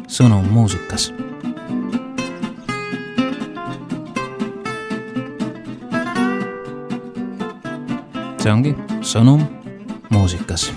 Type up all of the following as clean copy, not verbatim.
sõnum muusikas. See ongi sõnum muusikas.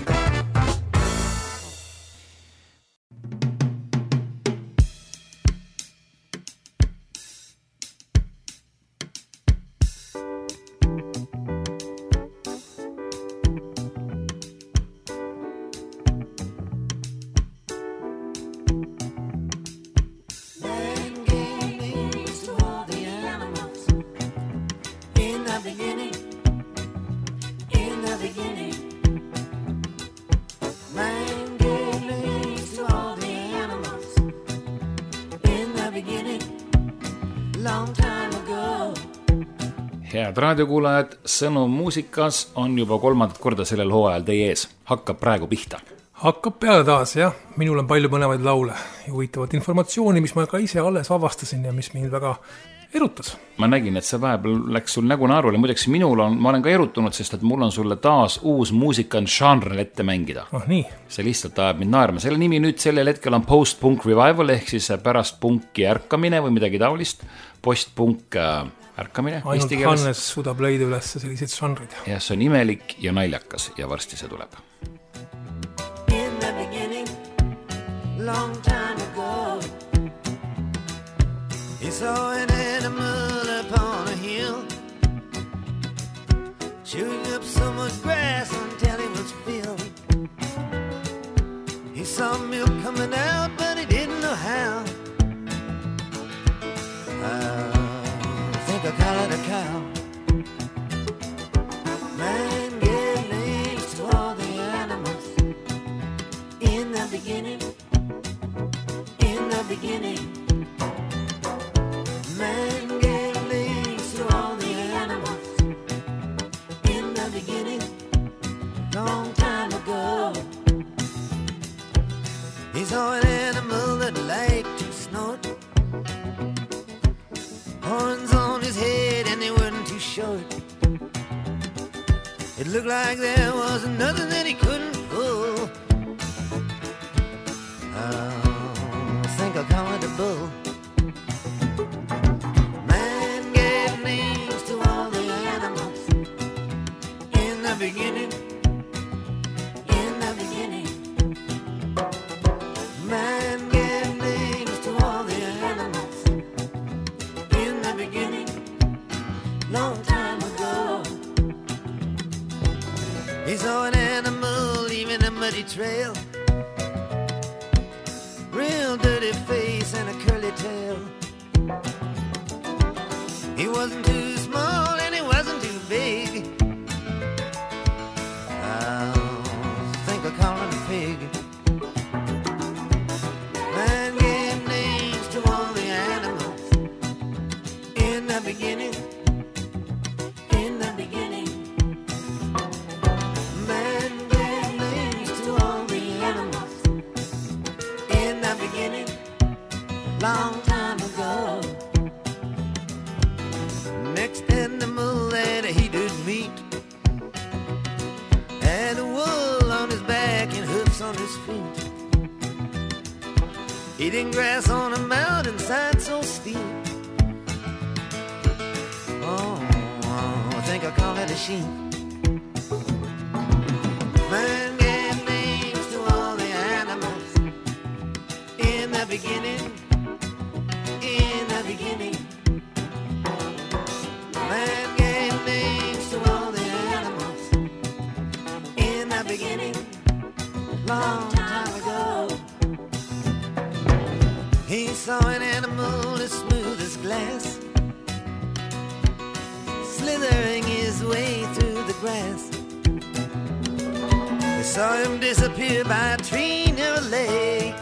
Head raadiokuulajad, sõnum muusikas on juba 3. korda sellel hooajal teie ees. Hakkab praegu pihta. Hakkab peale taas, jah. Minul on palju põnevaid laule ja huvitavat informatsiooni, mis ma ka ise alles avastasin ja mis mind väga erutas. Ma nägin, et see vahepeal läks sul nägu naarule. Muideks ma olen ka erutunud, sest et mul on sulle taas uus muusikan žanrel ette mängida. Nii. See lihtsalt ajab mind naerma. Selle nimi nüüd sellel hetkel on post-punk revival ehk siis pärast punki ärkamine või midagi taolist. Post-punk ärkamine. Ainult Hannes suudab leida üles sellised žanrid. Ja see on imelik ja naljakas ja varsti see tuleb. In the beginning, long time ago, he saw an animal upon a hill, chewing up so much grass until it was filled. He saw milk coming out, but he didn't know how. I call it a cow. Man gave names to all the animals. In the beginning, man gave names to all the animals. In the beginning, long time ago, he saw an animal that liked to snort, horns on his head and they weren't too short. It looked like there was nothing that he couldn't pull. I think I'll call it a bull. Man gave names to all the animals. In the beginning, man gave names to all the animals. In the beginning, long time ago, he saw an animal leaving a muddy trail, real dirty face and a curly tail. He wasn't too small and he wasn't too big. I think I'll call him a pig. Man gave names to all the animals. In the beginning, man gave names to all the animals. In the beginning, long time ago. Next animal that he did meet had a wool on his back and hoofs on his feet, eating grass on a mountainside so steep. I think I'll call it a sheep. Man gave names to all the animals. In the beginning, man gave names to all the animals. In the beginning, long time ago, he saw an animal as smooth as glass, slithering his way through the grass. They saw him disappear by a tree near a lake.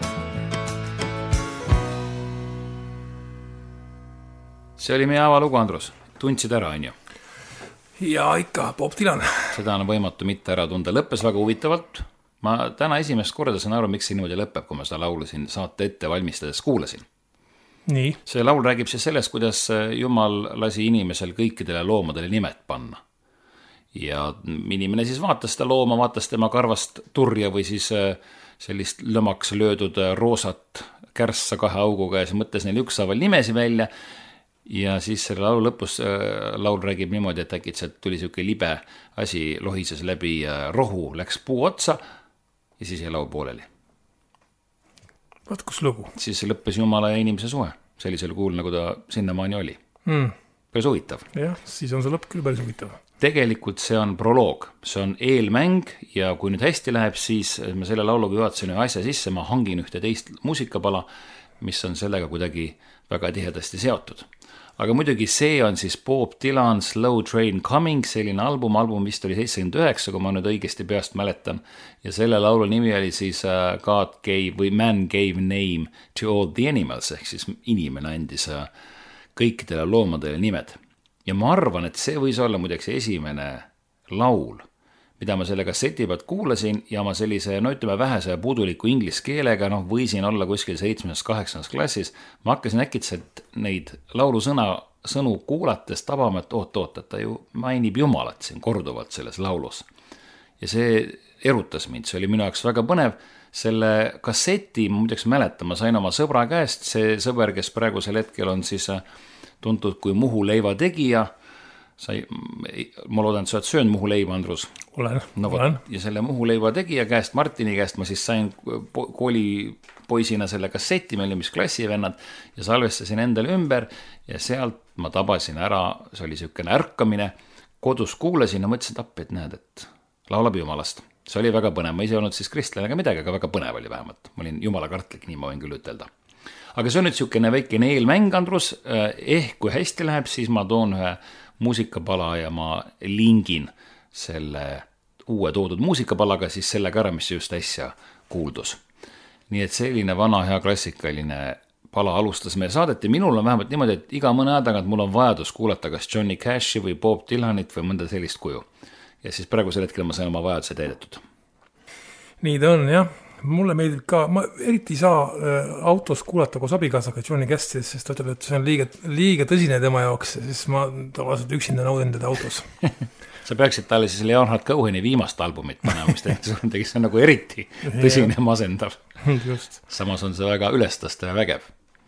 See oli meie avalugu, Andrus. Tundsid ära, on ju? Ja ikka, Bob Dylan. Seda on võimatu mitte ära tunda. Lõppes väga huvitavalt. Ma täna esimest korda saan aru, miks see niimoodi lõpeb, kui ma seda laulu siin saate ette valmistades kuulasin. Nii. See laul räägib siis sellest, kuidas Jumal lasi inimesel kõikidele loomadele nimed panna. Ja inimene siis vaatas seda looma, vaatas tema karvast turja või siis sellist lõmaks löödud roosat kärssa 2 auguga ja siis mõtles neil ükshaaval nimesi välja ja siis selle laulu lõpus laul räägib niimoodi, et äkitselt tuli siuke libe asi, lohises läbi rohu, läks puu otsa ja siis jäi laul pooleli. Vaat kus lugu. Siis lõppes Jumala ja inimese suhe sellisel kuul, nagu ta sinnamaani oli. Päris huvitav. Jah, siis on see lõpp küll päris huvitav. Tegelikult see on proloog, see on eelmäng ja kui nüüd hästi läheb, siis ma selle lauluga juhatasin ühe asja sisse, ma hangin ühte teist muusikapala, mis on sellega kuidagi väga tihedasti seotud. Aga muidugi see on siis Bob Dylan Slow Train Coming, selline album vist oli 79, kui ma nüüd õigesti peast mäletan. Ja selle laulu nimi oli siis God gave või Man gave name to all the animals, ehk siis inimene andis kõikidele loomadele nimed. Ja ma arvan, et see võis olla muideks esimene laul, mida ma selle kasseti pealt kuulasin ja ma sellise, ütleme vähese puuduliku inglise keelega, võisin olla kuskil 7.-8. klassis. Ma hakkasin äkitselt neid laulusõnu kuulates tabama, et oot, ta ju mainib Jumalat siin korduvalt selles laulus. Ja see erutas mind, see oli minu jaoks väga põnev. Selle kasseti, ma muideks mäletan, ma sain oma sõbra käest, see sõber, kes praegusel hetkel on siis tuntud kui Muhu leiva tegija. Ma loodan, et sa oled söönud Muhu leiva, Andrus. Olen. Ja selle Muhu leiva tegija käest, Martini käest, ma siis sain koolipoisina selle kasseti, meil mis klassivennad ja salvestasin endale ümber ja sealt ma tabasin ära, see oli selline ärkamine, kodus kuulasin ja mõtlesin, et näed, et laulab Jumalast. See oli väga põnev, ma ise olnud siis kristlane ega midagi, aga väga põnev oli vähemalt. Ma olin Jumala kartlik, nii ma võin küll ütelda. Aga see on nüüd selline väikene eelmäng, Andrus, kui hästi läheb, siis ma toon ühe muusikapala ja ma lingin selle uue toodud muusikapalaga siis selle ära, mis just äsja kuuldus. Nii et selline vana hea klassikaline pala alustas meie saadet ja minul on vähemalt niimoodi, et iga mõne aja tagant mul on vajadus kuulata kas Johnny Cashi või Bob Dylanit või mõnda sellist kuju. Ja siis praegusel hetkel ma sain oma vajaduse täidetud. Nii ta on, jah. Mulle meeldib ka, ma eriti ei saa autos kuulata koos abikaasaga Johnny Cash'i, sest ta ütleb, et see on liiga tõsine tema jaoks, siis ma tavaliselt üksinda naudin teda autos. Sa peaksid talle siis Leonard Coheni viimast albumit panema, mis see on nagu eriti tõsine ja masendav. Just. Samas on see väga ülestaste ja vägev.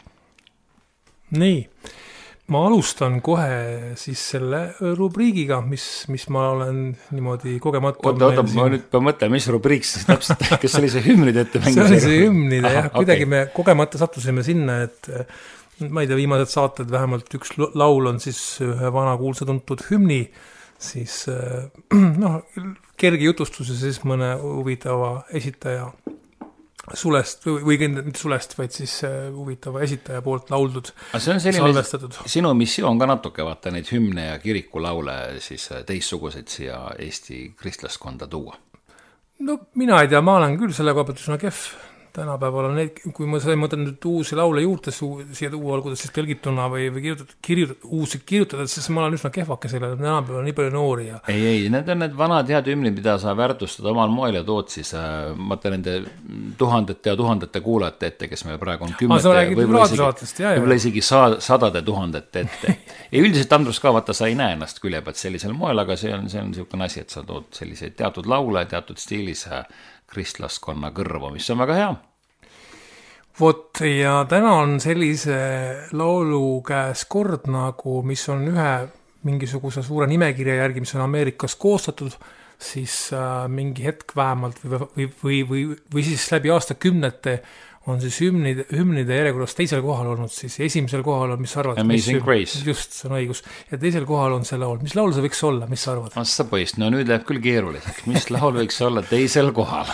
Nii, ma alustan kohe siis selle rubriigiga, mis ma olen niimoodi kogemata... Oota, ma nüüd pean mõtlema, mis rubriik siis täpselt, kes oli see hümnide ettemängu? See oli see hümnide, jah. Kuidagi me kogemata sattusime sinna, et ma ei tea, viimased saated, vähemalt üks laul on siis ühe vana kuulsa tuntud hümni, siis kerge jutustus ja siis mõne huvitava esitaja sulest, või mitte sulest, vaid siis huvitava esitaja poolt lauldud, salvestatud. Sinu missioon ka natuke vaata neid hümne ja kirikulaule siis teistsuguseid siia Eesti kristlaskonda tuua. No mina ei tea, ma olen küll selle koha pealt üsna kehv. Tänapäeval on neid, kui ma sain mõtelda nüüd uusi laule juurde siia tuua, olgu siis tõlgituna või uusi kirjutada, siis ma olen üsna kehvake sellele, tänapäeval on nii palju noori. Ja... Ei, need on need vanad head hümnid, mida sa väärtustada omal moel ja tood siis, mõtle nende tuhandete kuulajate ette, kes meil praegu on võib-olla isegi sadade tuhandete ette. Ja üldiselt Andrus ka, vaata, sa ei näe ennast külje pealt sellisel moel, aga see on niisugune asi, et sa tood selliseid teatud laule, teatud stiilis kristlaskonna kõrvu, mis on väga hea. Vot, ja täna on sellise laulu käes kord nagu, mis on ühe mingisuguse suure nimekirja järgi, mis on Ameerikas koostatud, siis mingi hetk vähemalt või siis läbi aastakümnete on siis hümnide järjekorras teisel kohal olnud, siis esimesel kohal on, mis sa arvad? Amazing Grace. Just, see on õigus. Ja teisel kohal on see laul. Mis laul see võiks olla, mis sa arvad? Sa poist, no nüüd läheb küll keeruliseks. Mis laul võiks olla teisel kohal?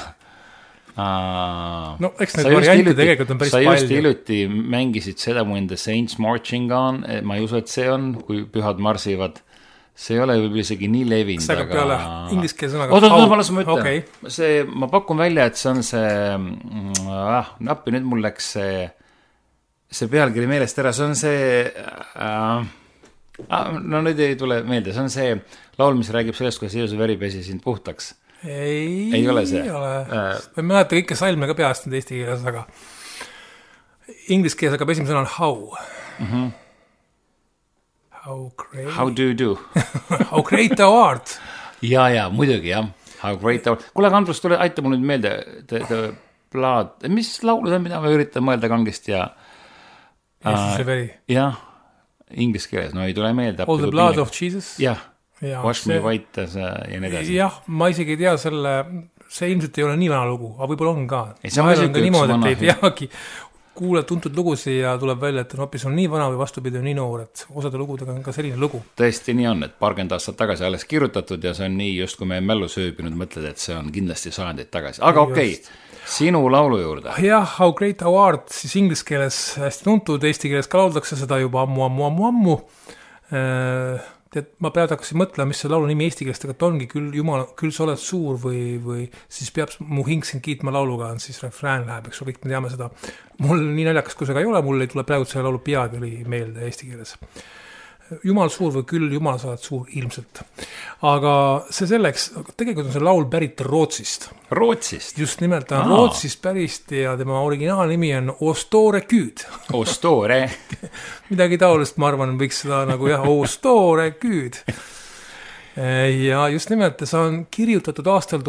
No, eks need variante tegelikult on päris palju. Sa just hiljuti mängisid seda mu enda Saints Marching On, ma ei usu, et see on, kui pühad marsivad. See ei ole võib-olla isegi nii levinud, aga... peale ingliskeele sõnaga... ma ütlen. Okay. Ma pakun välja, et see on see... nappi, nüüd mul läks see pealkiri meelest ära. See on see... no nüüd ei tule meelde. See on see laul, mis räägib sellest, kuidas Jeesus veri pesi sind puhtaks. Ei ole see? Ei ole. Ma mäleta kõike salme ka peast nüüd eesti keeles, aga... Ingliskeeles aga esimene sõna on how. How do you do? How great thou art. Ja, muidugi, jah. How great thou art. Kuule, Andrus, aita mul nüüd meelde. Blood, mis laulud on, mida ma üritan mõelda kangesti ja Jeesuse veri. jah, inglise keeles, no ei tule meelde. All the blood of Jesus. Jah, Wash me white ja nii edasi. Jah, ma isegi ei tea see ilmselt ei ole nii vana lugu, aga võib-olla on ka. Vahel on ka niimoodi, et ei teagi kuuled tuntud lugusi ja tuleb välja, et hoopis on nii vana või vastupidi on nii noor, et osade lugudega on ka selline lugu. Tõesti nii on, et paarkümmend aastat tagasi alles kirjutatud ja see on nii, just kui me mällu sööbinud, mõtled, et see on kindlasti sajandeid tagasi. Aga okei. Sinu laulu juurde. Jah, How Great Thou Art, siis inglise keeles hästi tuntud, eesti keeles ka lauldakse seda juba ammu. Tead, ma pead hakkasin mõtlema, mis see laulu nimi eesti keelest, aga ongi küll sa oled suur või siis peab mu hing sind kiitma lauluga, on siis refrään läheb, eks kõik me teame seda. Mul nii naljakas, kui see ka ei ole, mul ei tule praegu selle laulu peagi oli meelde eesti keeles. Jumal suur või küll, Jumal sa oled suur ilmselt. Aga see selleks, tegelikult on see laul pärit Rootsist. Rootsist? Just nimelt on Rootsist pärist ja tema originaalnimi on Ostore Küüd. Ostore? Midagi taolist, ma arvan, võiks seda nagu Ostore Küüd. Ja just nimelt see on kirjutatud aastal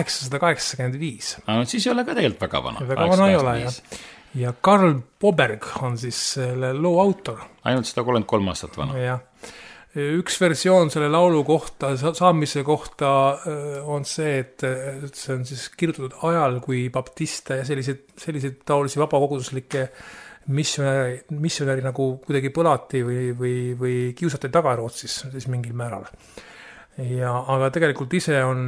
1885. No siis ei ole ka tegelikult väga vana. Väga vana ei ole, jah. Ja Karl Boberg on siis selle loo autor. Ainult 133 aastat vana. Ja. Üks versioon selle laulu kohta, saamise kohta on see, et see on siis kirjutatud ajal, kui baptiste ja selliseid taolisi vabakoguduslikke missionäri nagu kuidagi põlati või kiusati taga Rootsis siis mingil määral. Aga tegelikult ise on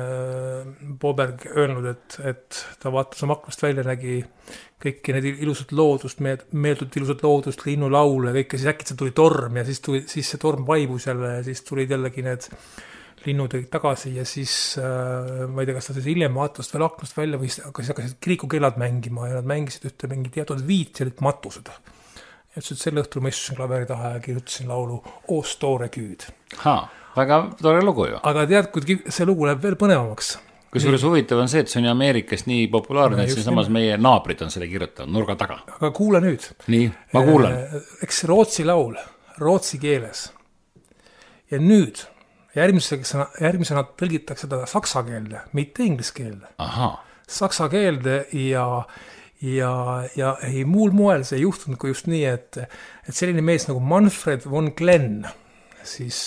Boberg öelnud, et ta vaatas oma aknast välja, nägi kõiki need ilusat loodust, meeldud ilusat loodust, linnulaule, kõike, siis äkki tuli torm ja siis see torm vaibus jälle ja siis tulid jällegi need linnud tagasi ja siis ma ei tea, kas ta siis hiljem vaatas veel aknast välja või hakkasid kriikukellad mängima ja nad mängisid ühte mingi teatud viit ja olid matused. Ja ütles, et selle õhtul ma istusin klaveri taha ja kirjutasin laulu Ostore Küüd. Väga tore lugu ju. Aga tead, kui see lugu läheb veel põnevamaks. Kusjuures huvitav on see, et see on ju Ameerikas nii populaarne, et samas meie naabrid on selle kirjutanud nurga taga. Aga kuule nüüd. Nii, ma kuulen. Eks Rootsi laul, rootsi keeles. Ja nüüd, järgmisena tõlgitakse seda saksa keelde, mitte inglise keelde. Saksa keelde ja ei muul moel see ei juhtunud kui just nii, et selline mees nagu Manfred von Glenn, siis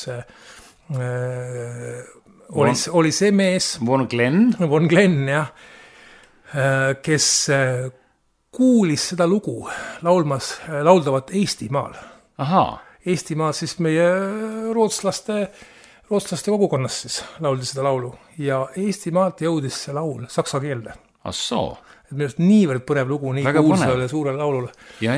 oli see mees Von Glenn, jah, kes kuulis seda lugu lauldavat Eestimaal. Eestimaal siis meie rootslaste kogukonnas siis lauldi seda laulu ja Eestimaalt jõudis see laul saksa keelde. Et minu arust niivõrd põnev lugu, nii kuulsale suurele laulule.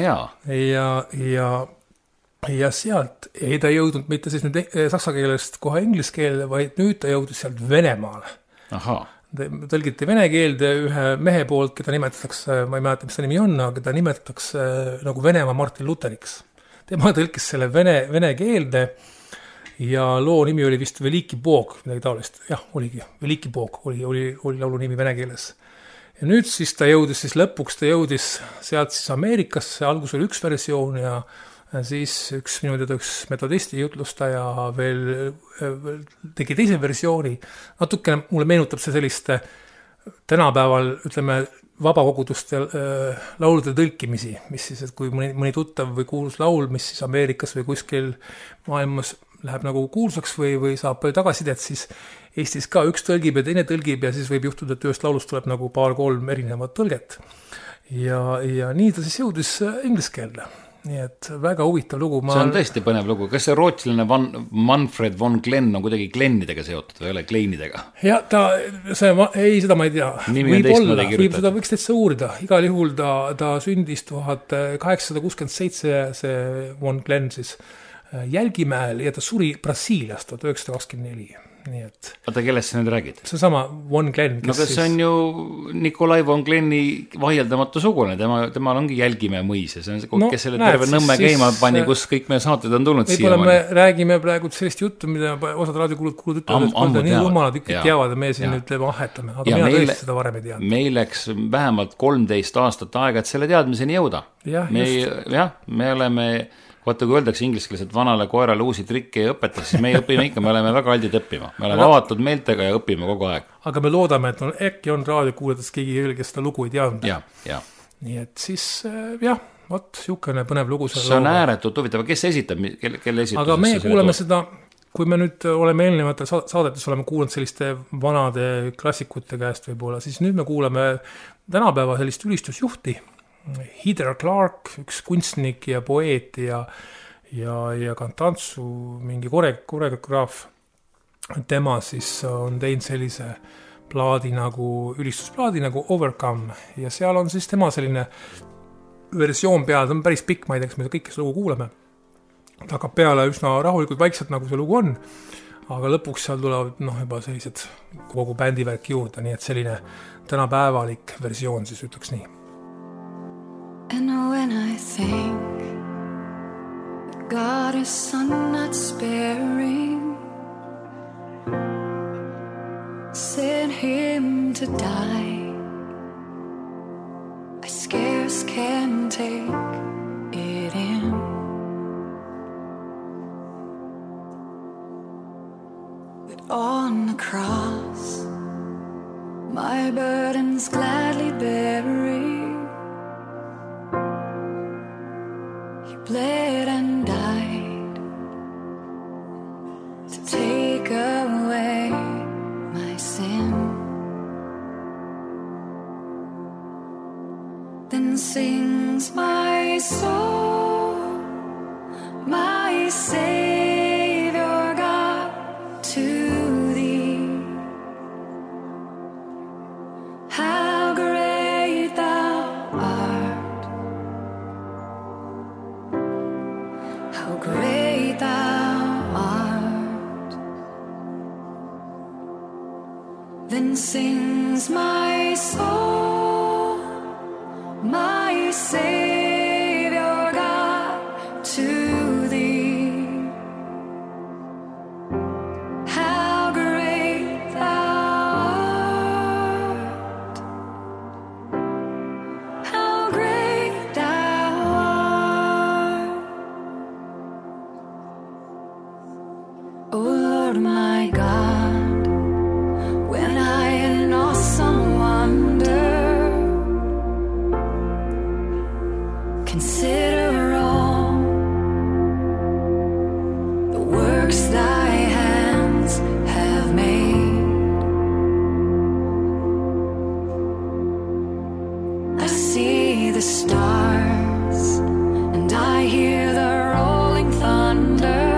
Ja sealt ei ta jõudnud mitte siis nüüd saksa keelest kohe inglise keelde, vaid nüüd ta jõudis sealt Venemaale. Tõlgiti vene keelde ühe mehe poolt, keda nimetatakse, ma ei mäleta, mis ta nimi on, aga ta nimetatakse nagu Venemaa Martin Luteriks. Tema tõlkis selle vene keelde ja loo nimi oli vist Veliki Bog, midagi taolist. Jah, oligi, Veliki Bog oli laulu nimi vene keeles. Ja nüüd siis ta jõudis sealt siis Ameerikasse, algus oli üks versioon ja siis üks metodisti jutlustaja veel tegi teise versiooni. Natukene mulle meenutab see sellist tänapäeval, ütleme, vabakoguduste laulude tõlkimisi, mis siis, et kui mõni tuttav või kuulus laul, mis siis Ameerikas või kuskil maailmas läheb nagu kuulsaks või saab palju tagasisidet, siis Eestis ka üks tõlgib ja teine tõlgib ja siis võib juhtuda, et ühest laulust tuleb nagu 2-3 erinevat tõlget. Ja nii ta siis jõudis inglise keelde. Nii et väga huvitav lugu. See on tõesti põnev lugu. Kas see rootsilane Manfred von Glenn on kuidagi Glennidega seotud või ei ole Kleinidega? Ja seda ma ei tea. Võiks täitsa uurida. Igal juhul ta sündis 1867 see von Glenn siis Jälgimäel ja ta suri Brasiilias 1924. Nii et Oota, kellest sa nüüd räägid? See sama Von Glenn. No kas see on ju Nikolai Von Glenni vaieldamatu sugune, temal ongi Jälgimäe mõis ja see on see, kes selle terve Nõmme käima pani, kus kõik meie saated on tulnud siia. Me räägime praegu sellist juttu, mida osad raadiokulud ütlevad, et nii rumalad ikka teavad ja me siin ütleme ahetame, aga mina tõesti seda varem ei teadnud. Meil läks vähemalt 13 aastat aega, et selle teadmiseni jõuda. Me oleme vaata, kui öeldakse inglise keeles, et vanale koerale uusi trikke ei õpeta, siis me õpime ikka, me oleme väga aldid õppima. Me oleme avatud meeltega ja õpime kogu aeg. Aga me loodame, et äkki on raadiokuuledes keegi, kes seda lugu ei teadnud. Ja. Nii et siis, jah, siukene põnev lugu. See on ääretult huvitav. Kes esitab? Kelle esitab? Aga me kuuleme seda, kui me nüüd oleme eelnevatel saadetes oleme kuulnud selliste vanade klassikute käest võib-olla, siis nüüd me kuuleme tänapäeva sellist ülistusjuhti. Heather Clark, üks kunstnik ja poeet ja kantantsu mingi koreograaf. Tema siis on teinud sellise ülistusplaadi nagu Overcome ja seal on siis tema selline versioon peal, ta on päris pikk, ma ei tea, kas me kõike seda lugu kuuleme. Ta hakkab peale üsna rahulikult vaikselt, nagu see lugu on, aga lõpuks seal tulevad juba sellised kogu bändivärk juurde, nii et selline tänapäevalik versioon siis ütleks nii. And when I think that God is son not sparing, sent him to die, I scarce can take it in. But on the cross, my burdens gladly bearing, He bled and died to take away my sin. Then sings my soul, my Savior God, to Thee. How great Thou art, how great Thou art. Then sings my soul, my Savior God, to Thee. How great Thou art, how great Thou art. O Lord my God, when I in awesome wonder consider all the works Thy hands have made, I see the stars and I hear the rolling thunder,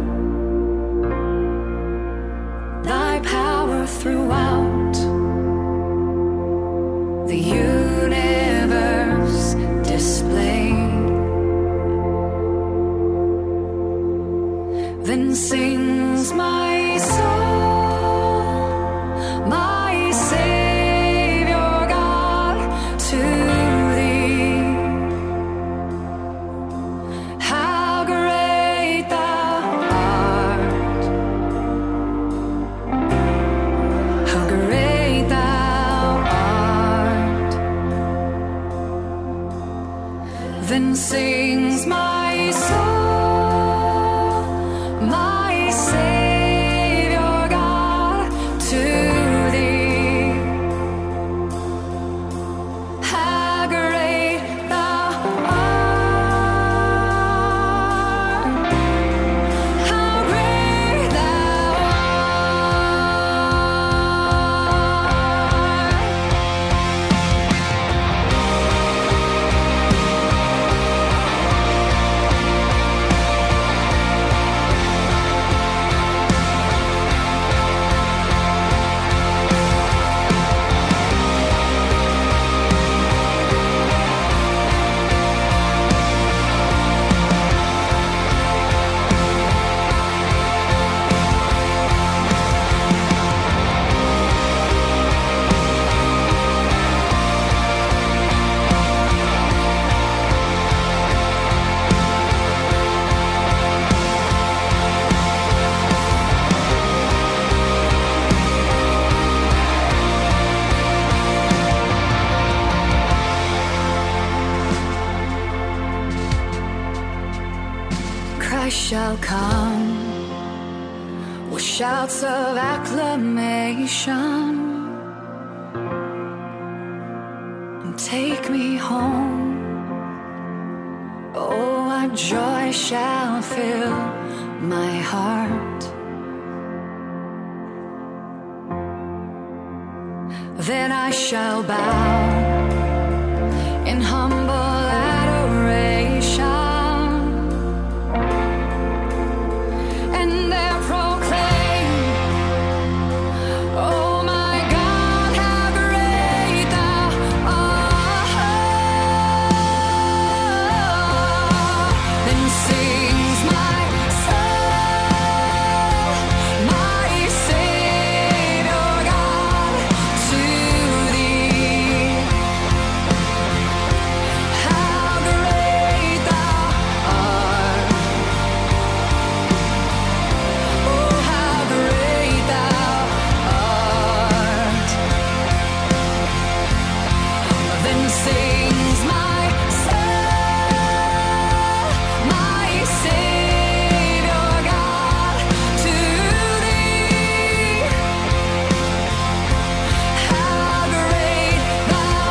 Thy power throughout the universe displayed. Then sings my soul, my Savior God, to Thee. How great Thou art, how great Thou art. Then sings my soul, my Savior God, to Thee. How great Thou art, how great Thou art. shall come with shouts of acclamation and take me home. Oh, what joy shall fill my heart. Then I shall bow in humble adoration and there proclaim, oh my God, how great thou art. Then sings my soul, my Savior God, to thee. How great thou art. Oh, how great thou art. Then sings my soul, my Savior God, to thee. How great thou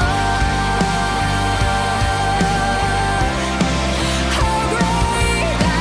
art. How great thou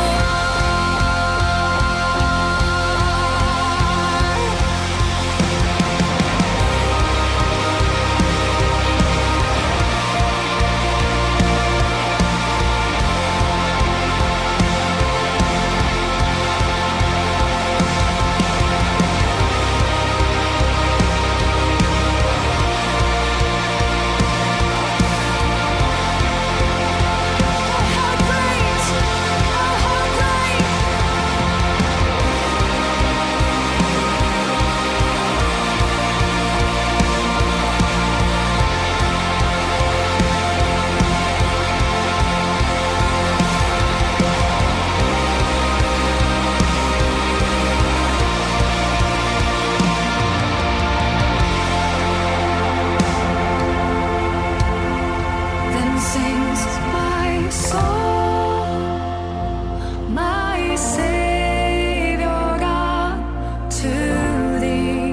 Then sings my soul, my Savior God, to thee.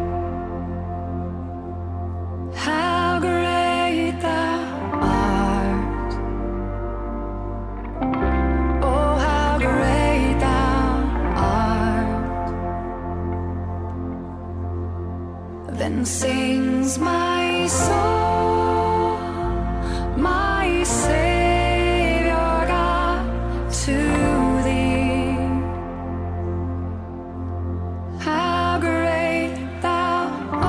How great thou art. Oh, how great thou art. Then sings my soul, my Savior God, to thee. How great thou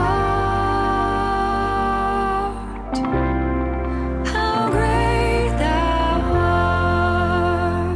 art. How great thou art.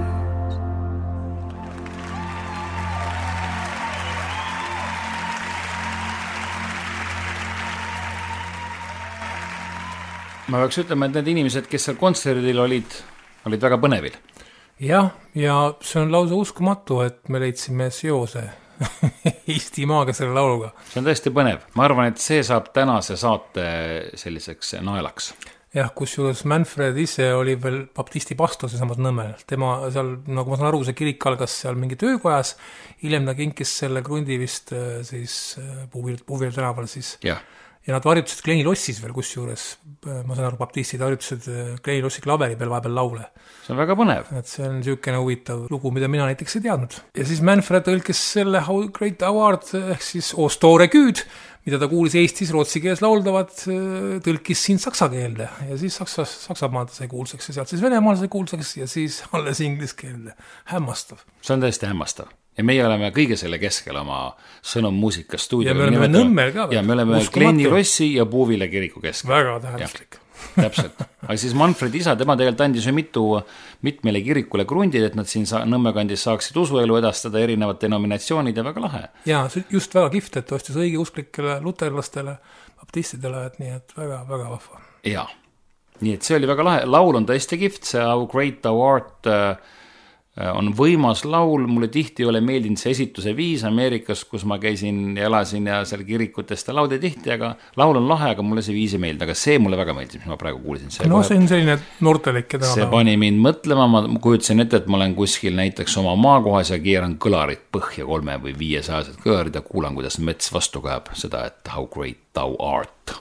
ma peaks ütlema, et need inimesed, kes seal kontserdil olid väga põnevil. jah, ja see on lausa uskumatu, et me leidsime seose Eestimaaga selle lauluga. See on tõesti põnev. Ma arvan, et see saab tänase saate selliseks naelaks. jah, kusjuures Manfred ise oli veel baptisti pastor seesamas Nõmmel. Tema seal, nagu ma saan aru, see kirik algas seal mingi töökojas, hiljem ta kinkis selle krundi vist siis Puhvil tänaval siis. Jah. Ja nad harjutasid Glenni Lossis veel kusjuures, ma saan aru, baptistid harjutasid Glenni Lossi klaveri peal vahepeal laule. See on väga põnev. Et see on niisugune huvitav lugu, mida mina näiteks ei teadnud. Ja siis Manfred tõlkis selle How Great Thou Art, ehk siis O Store Gud, mida ta kuulis Eestis rootsi keeles lauldavat, tõlkis siin saksa keelde. Ja siis Saksamaal sai kuulsaks ja sealt siis Venemaal sai kuulsaks ja siis alles inglise keelde. Hämmastav. See on tõesti hämmastav. Ja meie oleme kõige selle keskel oma Sõnum muusika stuudio. Ja me oleme Nõmmel ka. Ja me oleme Glenni Lossi ja Puuvile kiriku keskel. Väga tähenduslik. Täpselt. Aga siis Manfred isa, tema tegelikult andis ju mitmele kirikule krundid, et nad siin Nõmme kandis saaksid usuelu edastada, erinevad denominatsioonid ja väga lahe. Ja, just väga kihvt, et ostis õigeusklikele, luterlastele, baptistidele, et nii, et väga, väga vahva. Ja, nii et see oli väga lahe. Laul on tõesti kihvt, see How Great Thou Art on võimas laul, mulle tihti ei ole meeldinud see esituse viis Ameerikas, kus ma käisin ja elasin ja seal kirikutest lauldi tihti, aga laul on lahe, aga mulle see viis ei meeldinud, aga see mulle väga meeldib, mis ma praegu kuulsin. See on selline noortelik. See pani mind mõtlema, ma kujutasin ette, et ma olen kuskil näiteks oma maakohas ja keeran kõlarit põhja 3 või 500 kõlarid ja kuulan, kuidas mets vastu käib seda, et how great thou art.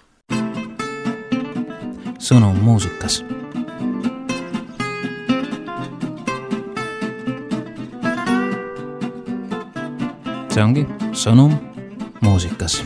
Sõnum muusikas. See ongi sõnum muusikas.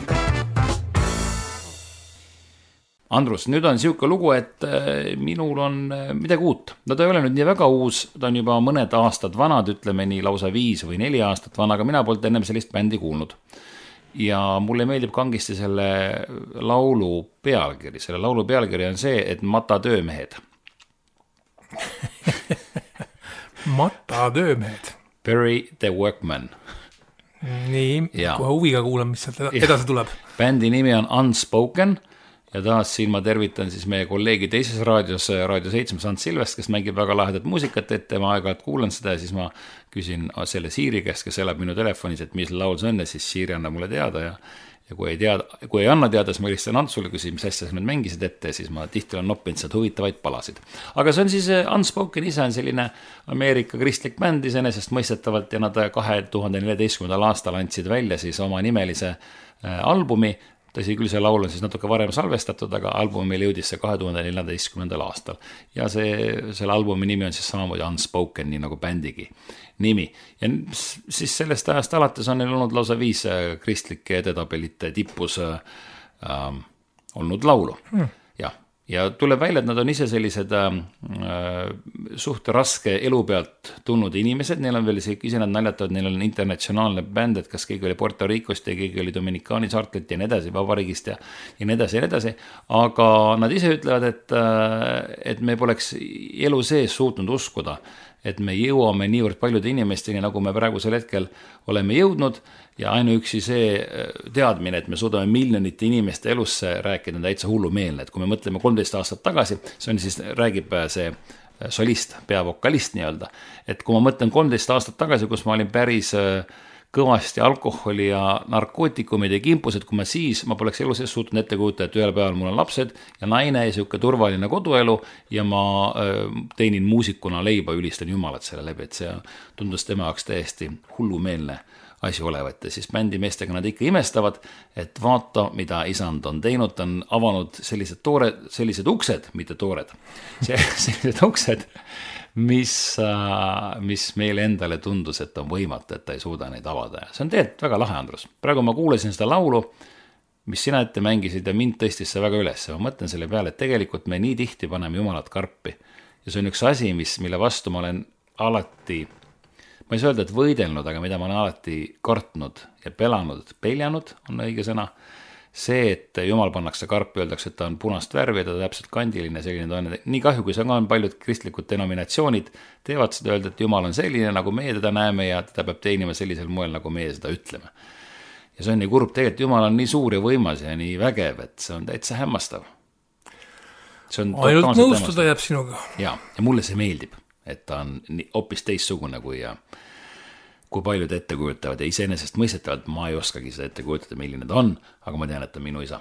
Andrus, nüüd on siuke lugu, et minul on midagi uut. No ta ei ole nüüd nii väga uus, ta on juba mõned aastad vanad, ütleme nii lausa 5 või 4 aastat vana, aga mina polnud ennem sellist bändi kuulnud. Ja mulle meeldib kangisti selle laulu pealkiri. Selle laulu pealkiri on see, et Mata töömehed. Mata töömehed. Bury the Workman. Nii, kohe huviga kuulan, mis sealt edasi tuleb. Bändi nimi on Unspoken ja taas siin ma tervitan siis meie kolleegi teises raadios, Raadio 7 Sant Silvest, kes mängib väga lahedat muusikat ette, ma aeg-ajalt kuulan seda ja siis ma küsin selle Siiri käest, kes elab minu telefonis, et mis laul see on ja siis Siiri annab mulle teada ja kui ei anna teada, siis ma helistan Antsule, küsin, mis asja sa nüüd mängisid ette, siis ma tihti olen noppinud sealt huvitavaid palasid. Aga see on siis Unspoken ise on selline Ameerika kristlik bänd iseenesest mõistetavalt ja nad 2014. aastal andsid välja siis oma nimelise albumi. Tõsi küll, see laul on siis natuke varem salvestatud, aga albumile jõudis see 2014. aastal. Ja selle albumi nimi on siis samamoodi Unspoken, nii nagu bändigi nimi. Ja siis sellest ajast alates on neil olnud lausa 5 kristlike edetabelite tippus olnud laulu. Ja tuleb välja, et nad on ise sellised suht raske elu pealt tulnud inimesed, neil on veel ise nad naljatavad, neil on internatsionaalne bänd, et kas keegi oli Puerto Ricost ja keegi oli Dominikaani saartelt ja nii edasi, vabariigist ja nii edasi, aga nad ise ütlevad, et me poleks elu sees suutnud uskuda, et me jõuame niivõrd paljude inimesteni, nagu me praegusel hetkel oleme jõudnud ja ainuüksi see teadmine, et me suudame miljonite inimeste elusse rääkida, on täitsa hullumeelne, et kui me mõtleme 13 aastat tagasi, see on siis, räägib see solist, peavokalist nii-öelda, et kui ma mõtlen 13 aastat tagasi, kus ma olin päris kõvasti alkoholi ja narkootikumid ja kimpused, kui ma poleks elu sees suutnud ette kujuta, et ühel päeval mul on lapsed ja naine ja siuke turvaline koduelu ja ma teinin muusikuna leiba, ülistan Jumalat selle läbi, et see tundus tema jaoks täiesti hullumeelne asi olevat ja siis bändimeestega nad ikka imestavad, et vaata, mida isand on teinud, ta on avanud sellised uksed, mitte toored, sellised uksed, mis meile endale tundus, et on võimatu, et ta ei suuda neid avada. See on tegelikult väga lahe, Andrus. Praegu ma kuulasin seda laulu, mis sina ette mängisid ja mind tõstis see väga üles. Ma mõtlen selle peale, et tegelikult me nii tihti paneme Jumalat karpi. Ja see on üks asi, mille vastu ma olen alati, ma ei saa öelda, et võidelnud, aga mida ma olen alati kartnud ja peljanud, on õige sõna. See, et Jumal pannakse karpi, öeldakse, et ta on punast värvi, ta täpselt kandiline, selline ta on. Nii kahju, kui see on paljud kristlikud denominatsioonid, teevad seda öelda, et Jumal on selline, nagu meie teda näeme ja teda peab teenima sellisel moel, nagu meie seda ütleme. Ja see on nii kurb, tegelikult Jumal on nii suur ja võimas ja nii vägev, et see on täitsa hämmastav. Ainult nõustuda jääb sinuga. Ja mulle see meeldib, et ta on hoopis teistsugune kui paljud ette kujutavad ja iseenesest mõistetavalt ma ei oskagi seda ette kujutada, milline ta on, aga ma tean, et ta on minu isa.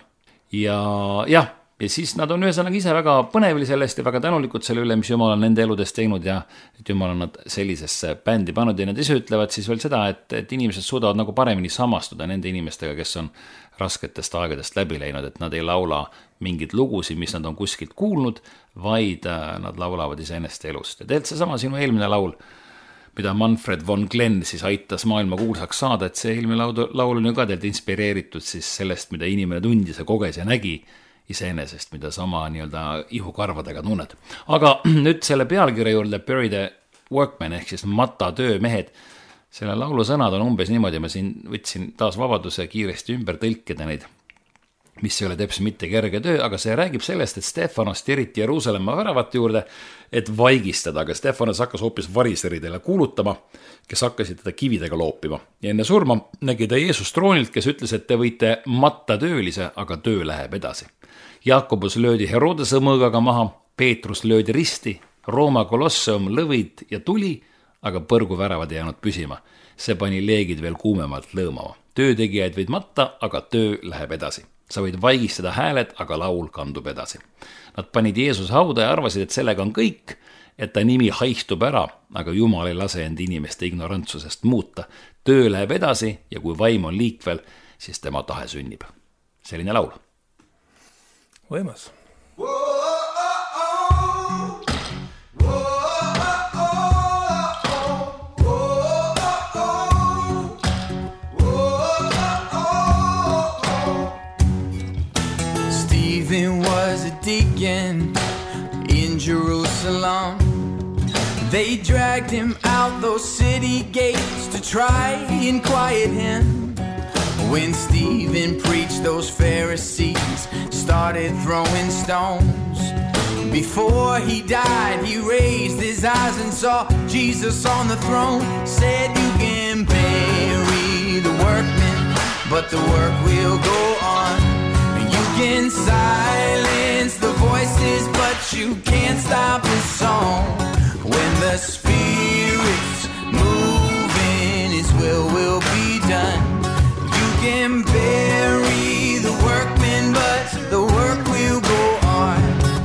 Ja siis nad on ühesõnaga ise väga põnevili sellest ja väga tänulikud selle üle, mis Jumal on nende eludest teinud ja et Jumal on nad sellisesse bändi pannud ja nad ise ütlevad siis veel seda, et inimesed suudavad nagu paremini samastuda nende inimestega, kes on rasketest aegadest läbi läinud, et nad ei laula mingid lugusid, mis nad on kuskilt kuulnud, vaid nad laulavad iseenneste elust. Ja tegelikult seesama sinu eelmine laul, mida Manfred von Glenn siis aitas maailma kuulsaks saada, et see eelmine laul on ju ka teilt inspireeritud siis sellest, mida inimene tundis ja koges ja nägi iseenesest, mida sama nii-öelda ihukarvadega tunned. Aga nüüd selle pealkirja juurde Bury the Workman ehk siis Mata töömehed. Selle laulu sõnad on umbes niimoodi, ma siin võtsin taas vabaduse kiiresti ümber tõlkida neid, mis ei ole täpselt mitte kerge töö, aga see räägib sellest, et Stefanos tiriti Jeruusalemma väravate juurde, et vaigistada, aga Stefanos hakkas hoopis variseridele kuulutama, kes hakkasid teda kividega loopima. Ja enne surma nägi ta Jeesus troonilt, kes ütles, et te võite matta töölise, aga töö läheb edasi. Jakobus löödi Herodese mõõgaga maha, Peetrus löödi risti, Rooma kolosseum lõvid ja tuli, aga põrguväravad ei jäänud püsima. See pani leegid veel kuumemalt lõõmama. Töötegijaid võid matta, aga töö läheb edasi. Sa võid vaigistada hääled, aga laul kandub edasi. Nad panid Jeesus hauda ja arvasid, et sellega on kõik, et ta nimi haistub ära, aga Jumal ei lase end inimeste ignorantsusest muuta. Töö läheb edasi ja kui vaim on liikvel, siis tema tahe sünnib. Selline laul. Võimas. Stephen was a deacon in Jerusalem. They dragged him out those city gates to try and quiet him. When Stephen preached, those Pharisees started throwing stones. Before he died, he raised his eyes and saw Jesus on the throne. Said, you can bury the workmen, but the work will go on. You can silence the voices, but you can't stop the song. When the Spirit's moving, His will be done. You can bury the workmen, but the work will go on.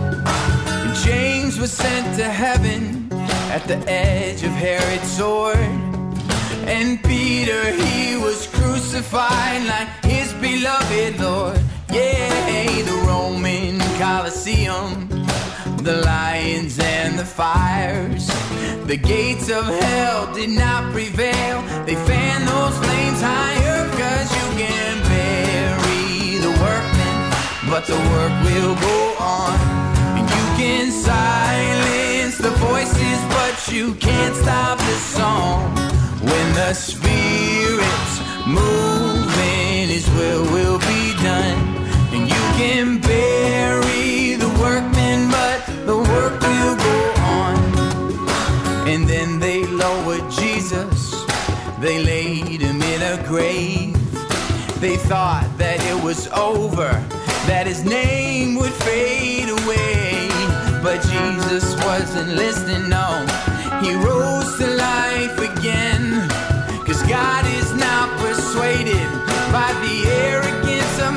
James was sent to heaven at the edge of Herod's sword. And Peter, he was crucified like his beloved Lord. Yeah, the Roman Colosseum, the lions and the fires. The gates of hell did not prevail. They fanned those flames higher, 'cause you can bury the workmen, but the work will go on. And you can silence the voices, but you can't stop the song. When the Spirit's moving, His will be done. And you can bury the workmen, but the work will go on. And then they lowered Jesus, they laid him in a grave. They thought that it was over, that his name would fade away. But Jesus wasn't listening, no. He rose to life again, 'cause God is not persuaded by the arrogance of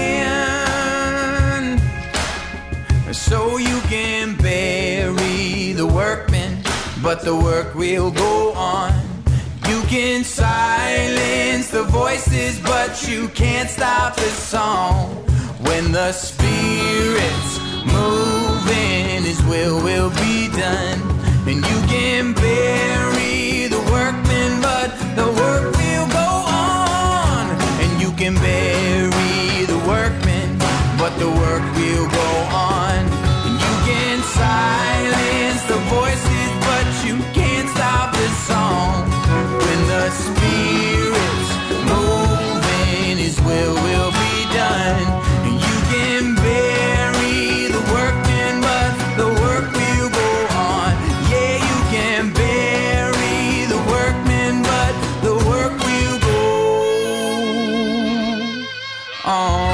man. So you can bury the workmen, but the work will go on. You can silence the voices, but you can't stop the song. When the Spirit's moving, His will be done. And you can bury the workmen, but the work will go on. And you can bury the workmen, but the work will go on. And you can silence the voices, but you can't stop the song. When the Spirit's moving, His will be done. And you can bury the workmen, but the work will go on. Yeah, you can bury the workmen, but the work will go on.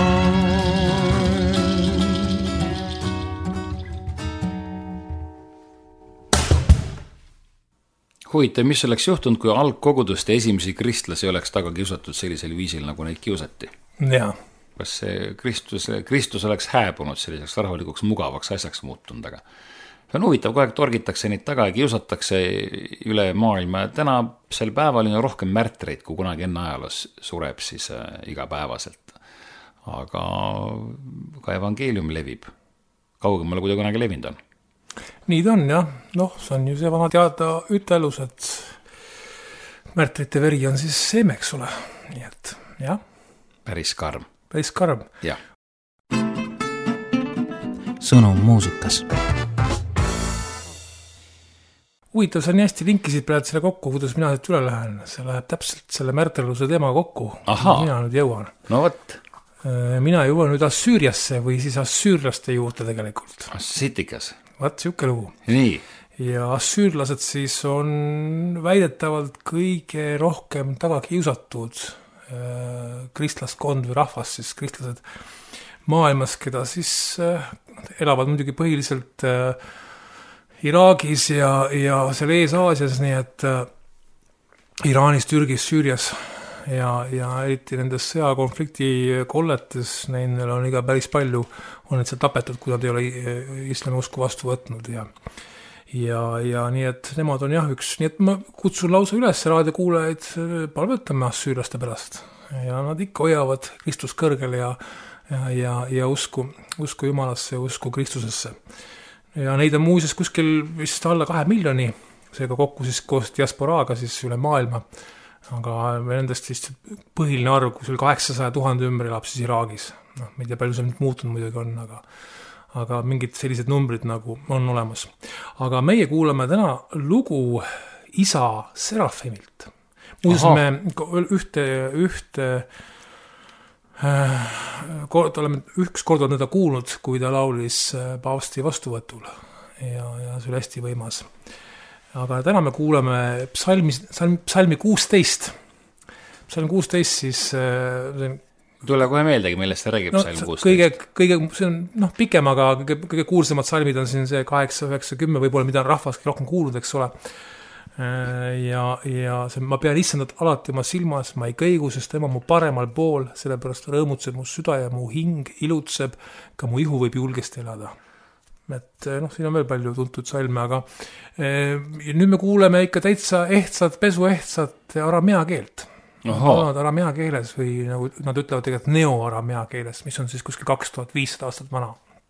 Huvitav, mis oleks juhtunud, kui algkoguduste esimesi kristlasi oleks taga kiusatud sellisel viisil, nagu neid kiusati? Jaa. Kas see Kristus oleks hääbunud selliseks rahulikuks mugavaks asjaks muutunud, aga see on huvitav, kogu aeg torgitakse neid taga ja kiusatakse üle maailma. Tänasel päeval on rohkem märtreid, kui kunagi enne ajaloos sureb siis igapäevaselt. Aga ka evangeelium levib. Kaugemale kui ta kunagi levinud on. Nii ta on, jah. Noh, see on ju see vana teada ütelus, et märtrite veri on siis seemeks ole. Nii et, jah. Päris karm. Päris karm. Jah. Sõnum muusikas. Huvitav, sa nii hästi linkisid praegu selle kokku, kuidas mina siit üle lähen. See läheb täpselt selle märtreluse teema kokku. Aha. Mina nüüd jõuan. No võt. Mina jõuan nüüd Assüüriasse või siis assüürlaste juurde tegelikult. Sitikas. Vaat siuke lugu. Nii. Ja assüürlased siis on väidetavalt kõige rohkem taga kiusatud kristlaskond või rahvas, siis kristlased maailmas, keda siis elavad muidugi põhiliselt Iraagis ja seal Ees-Aasias, nii et Iraanis, Türgis, Süürias ja eriti nendes sõjakonflikti kolletes, neil on iga päris palju, on need seal tapetud, kui nad ei ole islami usku vastu võtnud ja nii et nemad on jah üks, nii et ma kutsun lausa üles raadiokuulajaid palvetama süülaste pärast ja nad ikka hoiavad Kristus kõrgel ja usku Jumalasse ja usku Kristusesse. Ja neid on muuseas kuskil vist alla 2 miljoni, seega kokku siis koos diasporaaga siis üle maailma, aga nendest vist põhiline arv, kus 800 000 ümber elab siis Iraagis. No, ma ei tea, palju see nüüd muutunud muidugi on, aga mingid sellised numbrid nagu on olemas. Aga meie kuulame täna lugu isa Serafimilt. Muuseas me oleme üks kord on teda kuulnud, kui ta laulis paavsti vastuvõtul ja see oli hästi võimas. Aga täna me kuulame psalmi 16. Psalm 16 siis tule kohe meeldegi, millest ta räägib psalm 16. Kõige see on pikem, aga kõige kuulsamad salmid on siin see 8, 9, 10 võib-olla, mida on rahvaski rohkem kuulnud, eks ole. Ja see, ma pean issandat alati oma silmas, ma ei kõigu, sest tema mu paremal pool, sellepärast rõõmutseb mu süda ja mu hing ilutseb, ka mu ihu võib julgesti elada. Et siin on veel palju tuntud salme, aga nüüd me kuuleme ikka täitsa pesuehtsat aramea keelt. Aramea keeles või nagu nad ütlevad tegelikult neo-aramea keeles, mis on siis kuskil 2500 aastat vana.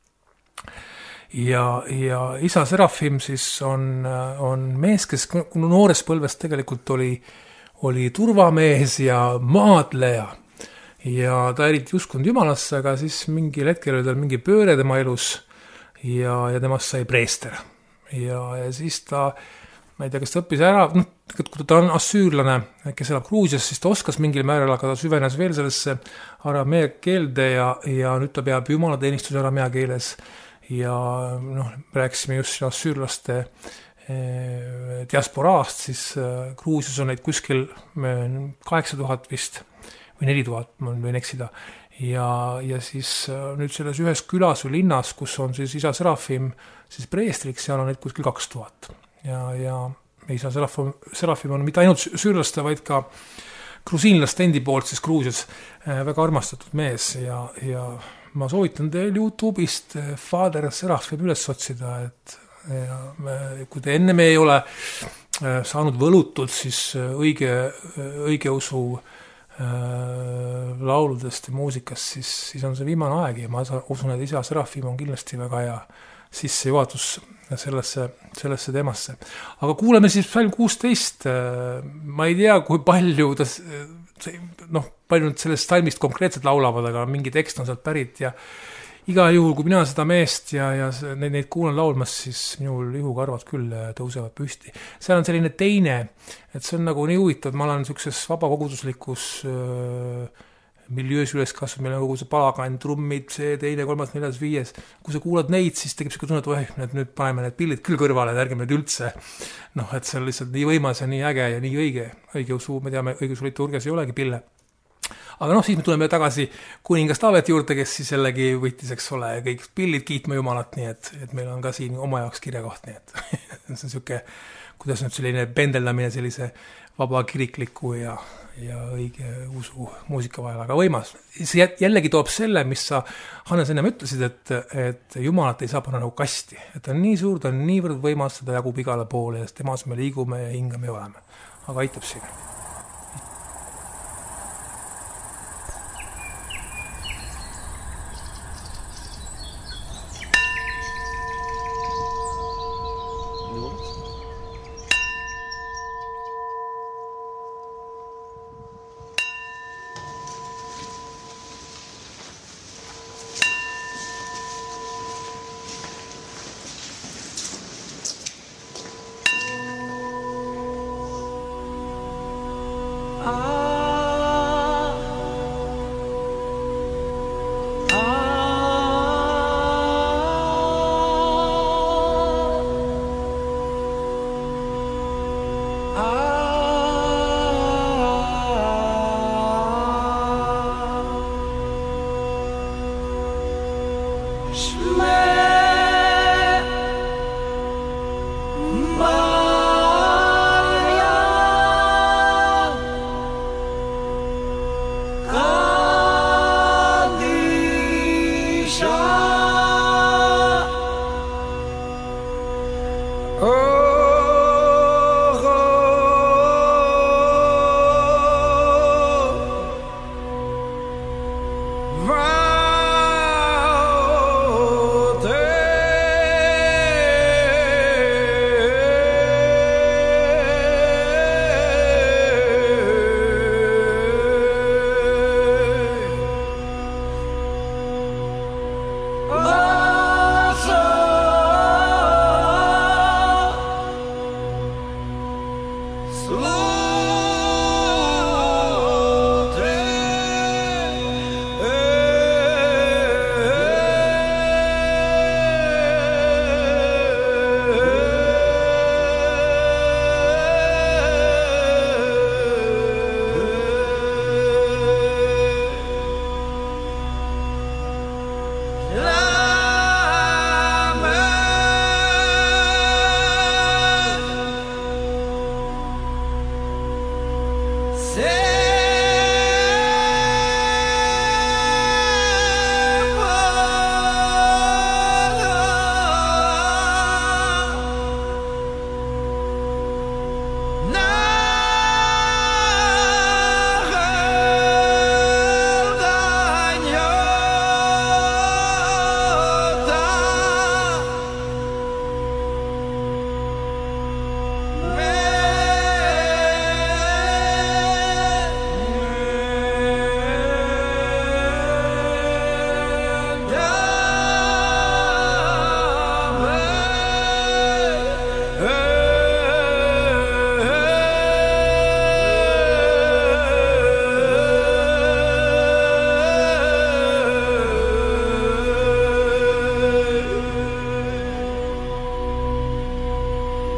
Ja isa Serafim siis on mees, kes noores põlves tegelikult oli turvamees ja maadleja. Ja ta eriti uskunud Jumalasse, aga siis mingil hetkel oli tal mingi pööre tema elus ja temast sai preester. Ja siis ta ma ei tea, kas ta õppis ära, kui ta on assüürlane, kes elab Gruusias, siis ta oskas mingil määral, aga ta süvenes veel sellesse aramea keelde ja nüüd ta peab jumalateenistuse aramea keeles ja rääkisime just assüürlaste diasporaast, siis Gruusias on neid kuskil 8000 vist või 4000, ma võin eksida ja siis nüüd selles ühes külas või linnas, kus on siis isa Serafim siis preestriks, seal on neid kuskil 2000 ja isa Serafim on mitte ainult süürlaste, vaid ka grusiinlaste endi poolt siis Gruusias väga armastatud mees ja ma soovitan teil YouTube'ist Father Serafim üles otsida, et kui te enne me ei ole saanud võlutud siis õige usu lauludest ja muusikast, siis on see viimane aeg ja ma usun, et isa Serafim on kindlasti väga hea sissejuhatus sellesse teemasse. Aga kuuleme siis psalm 16. Ma ei tea, kui palju palju nüüd sellest psalmist konkreetselt laulavad, aga mingi tekst on sealt pärit ja iga juhul, kui mina seda meest ja neid kuulen laulmas, siis minul ihukarvad küll tõusevad püsti. Seal on selline teine, et see on nagu nii huvitav, ma olen sellises vabakoguduslikus miljöös üles kasvab, meil on kogu see palagan, trummid, see teine, 3, 4, 5. Kui sa kuulad neid, siis tekib see tunne, et nüüd paneme need pillid küll kõrvale, et ärgeme nüüd üldse. Et see on lihtsalt nii võimas ja nii äge ja nii õige usu, me teame, õigeusu liturgias ei olegi pille. Aga siis me tuleme tagasi kuningas Taaveti juurde, kes siis jällegi võttis, eks ole, kõik pillid kiitma Jumalat, nii et meil on ka siin oma jaoks kirjakoht, nii et see on selline, kuidas nüüd selline pendeldamine sellise vaba kirikliku ja õige usu muusika vahel, aga võimas. See jällegi toob selle, mis sa, Hannes, ennem ütlesid, et Jumalat ei saa panna nagu kasti. Et ta on nii suur, ta on niivõrd võimas, seda jagub igale poole ja temas me liigume ja hingame ja oleme. Aga aitab siin.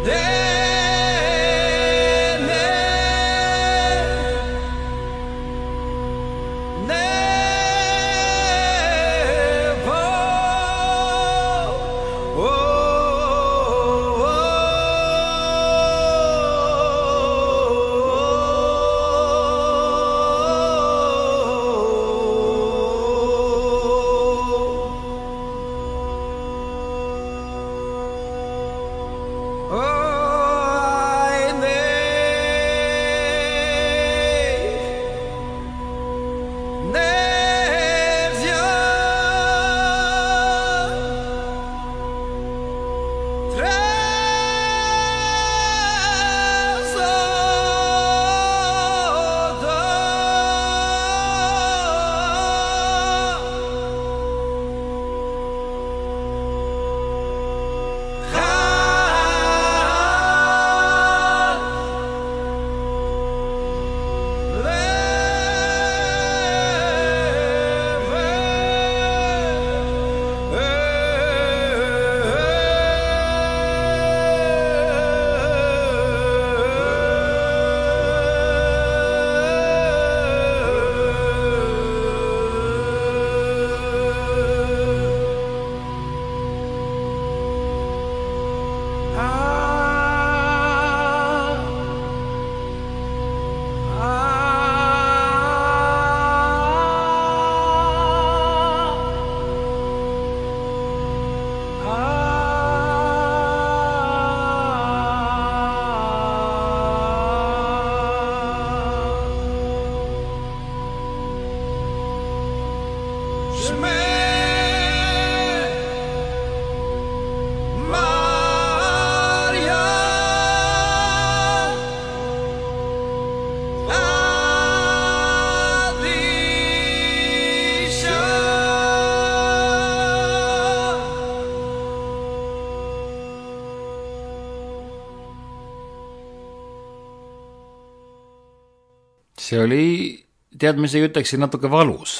See oli, tead, ma isegi ütleksin natuke valus.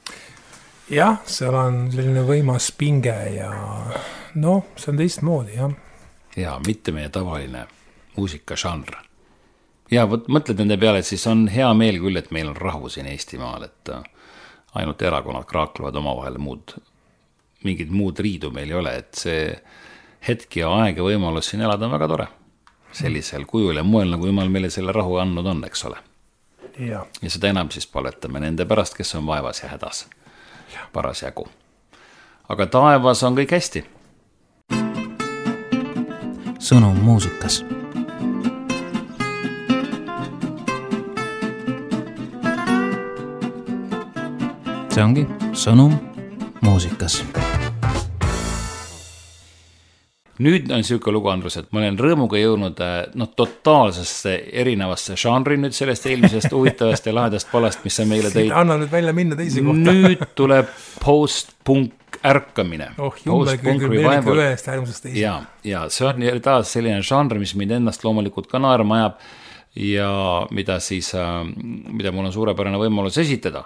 Jah, seal on selline võimas pinge ja noh, see on teistmoodi, jah. Ja, mitte meie tavaline muusikažanr. Ja mõtled nende peale, et siis on hea meel küll, et meil on rahu siin Eestimaal, et ainult erakonnad kraaklevad omavahel mingid muud riidu meil ei ole, et see hetk ja aeg ja võimalus siin elada on väga tore. Sellisel kujul ja moel, nagu Jumal meile selle rahu andnud on, eks ole. Ja seda enam siis paletame nende pärast, kes on vaevas ja hädas. Parasjagu. Aga taevas on kõik hästi. Sõnum muusikas. See ongi sõnum muusikas. Nüüd on selline lugu, Andrus, et ma olen rõõmuga jõudnud totaalsesse erinevasse žanri nüüd sellest eelmisest huvitavast ja lahedast palast, mis sa meile tõid. Anna nüüd välja minna teisi kohta. Nüüd tuleb post-punk ärkamine. Jummel küll meelika ühest äärmusest teisi. Ja see on taas selline žanr, mis mind ennast loomulikult ka naerma ajab ja mida mul on suurepärane võimalus esitada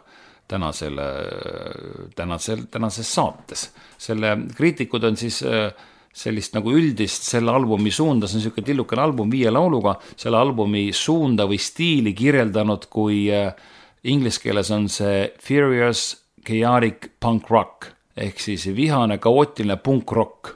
tänases saates. Selle kriitikud on siis sellist nagu üldist selle albumi suunda, see on selline tillukene album 5 lauluga, selle albumi suunda või stiili kirjeldanud, kui inglise keeles on see Furious Chaotic Punk Rock, ehk siis vihane, kaootiline punk rock.